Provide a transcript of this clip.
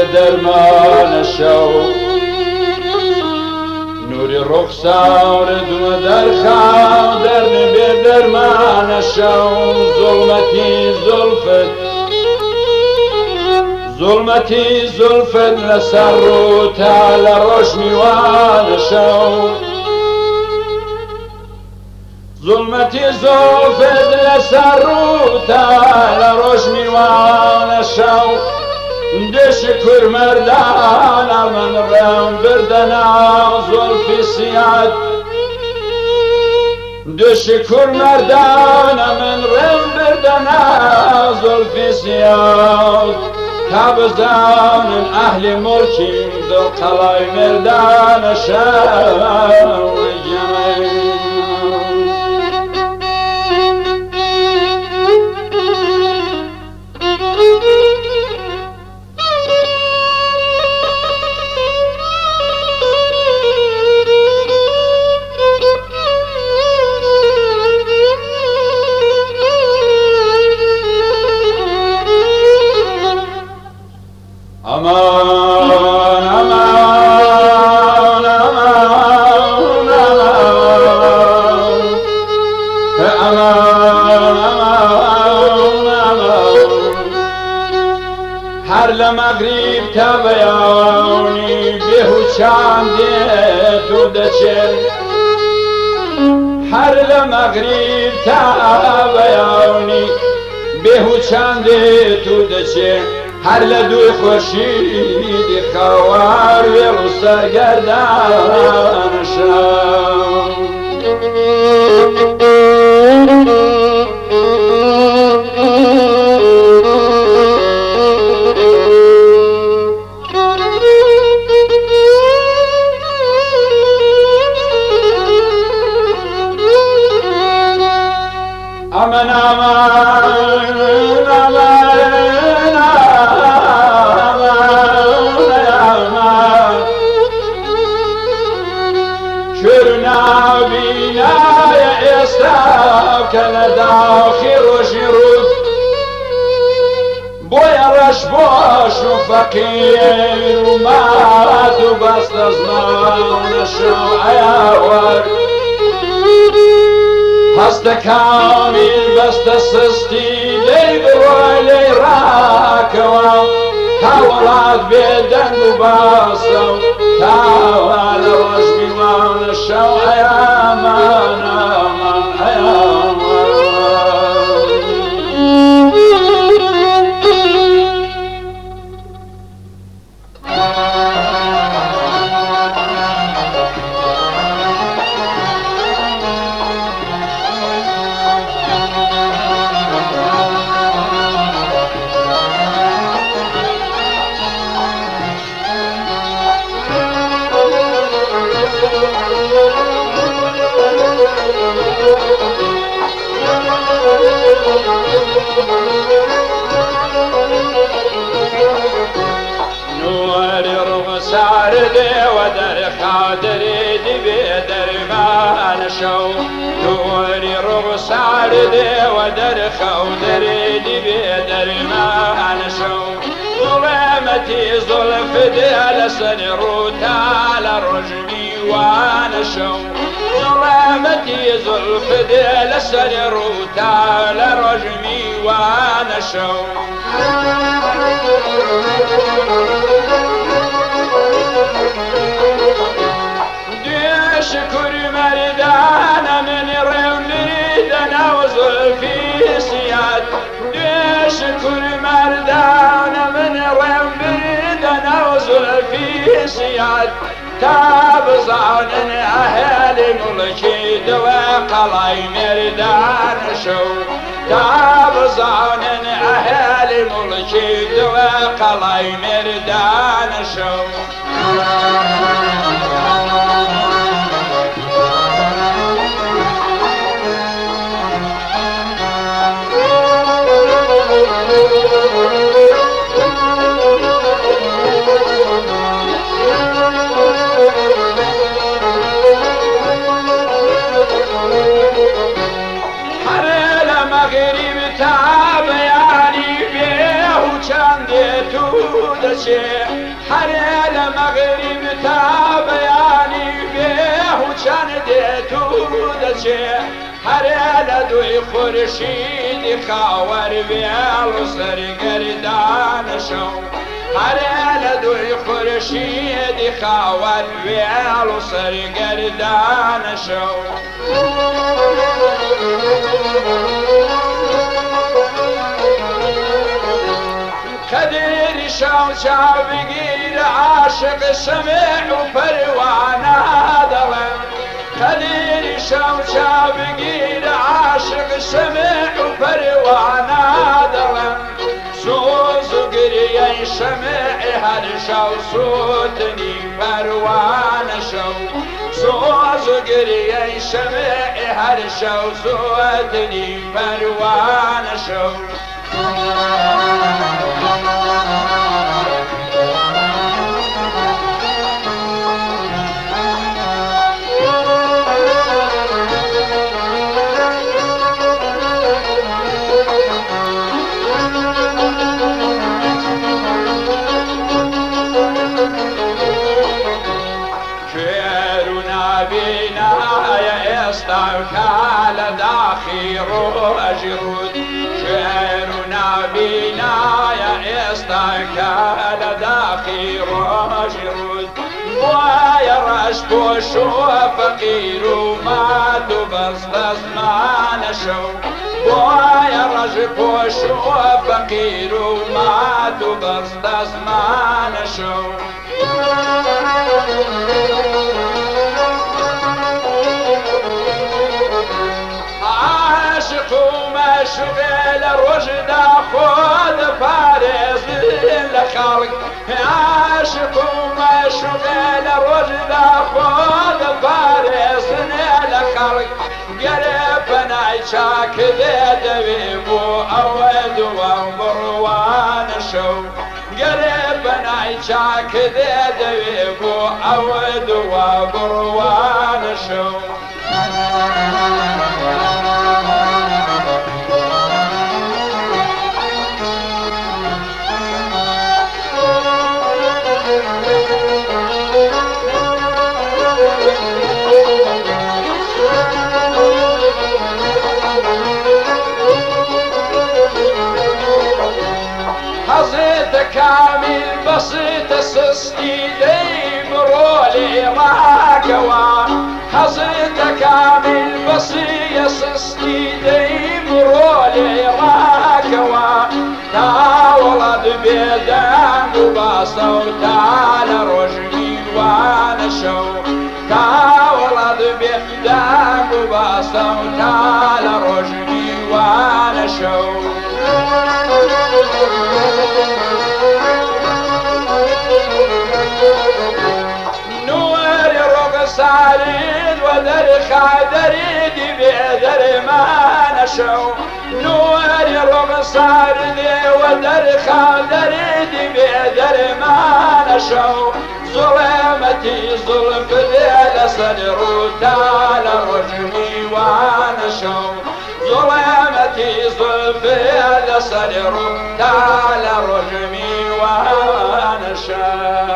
درمان شو نوری رخسار دو درخوا درن بی درمان شو ظلمتی زلفت لسر روتا لروش میوان شو ظلمتی زلفت لسر روتا لروش میوان شو دشکر مردان من رم بردنا زلفی سیاد دشکر مردان من رم بردنا زلفی سیاد تابزان اهل ملکی دو قلای مردان شو هر لمغرب تبیانی بهوچنده تو دچه هر لمغرب تبیانی بهوچنده تو دچه هر لدوی خورشید خوار ویلو سرگردان شو aman aman aman aman şürna binaya esraf kele dakhir ve şirut boyaraş boş ve fakir umat ve bastazman şu ayar هست کامل بست سستی لیل و لیراکوا تاولاد بیدن و باسو تاول روش بیوان شو ایامان آمان ایامان نوری رخسار دی و در خاطر دی بی درمان شو نوری رخسار دی و در خاطر دی بی درمان شو ظلمتی زلف دی لسن روتا لرجمی وان شو ظلمتی زلف دی لسن روتا لرجمی وان شو شكر مردان من رمدنا وزلفي سياد شكر مردان من رمدنا وزلفي سياد تابزان أهل ملكي دوا قلاي مردان شو تابزان أهل ملكي دوا قلاي مردان شو مغرب تابیانی بیهو چنده تو دچه مغرب تابياني بيه وكان ديتو دچه هر لدوی خورشید خاور بیل سرگردان شو هر لدوی خورشید خاور بیل سرگردان شو قدر شو چاو بگیر عاشق سمع و پروانه دلم قدر شو چاو بگیر عاشق سمع و پروانه دلم سوز و گریه شمع هر شو سوتنی پروانه شو سوز و گریه شمع هر شو سوتنی پروانه شو كال داخير أجرود شعرنا بنا يا استكال داخير أجرود ويا رشب وشو فقير وما تبصبص ما نشو ويا رشب وشو فقير وما تبصبص ما نشو عاشق ومشغل رشد خود فارس لخلق عاشق ومشغل رشد خود فارس لخلق قرب نعشاك ذي دبيبو أود وبروان شو قرب نعشاك ذي دبيبو أود وبروان شو حظيت كامل بسيط سستي ديم رولي راكوا حظيت كامل بسيط سستي ديم رولي راكوا تا ولد بيدان وباصو تعالى رجمي وانا شو تا ولد بيدان وباصو تعالى رجمي وانا شو نور رقصارين ودر خادرين بيدر ما نشو نور رقصارين ودر خادرين بيدر ما نشو ظلمتي ظلم ذيل صدر تعالى رجمي ونشو ظلمتي ظلم ذيل صدر تعالى رجمي ونشو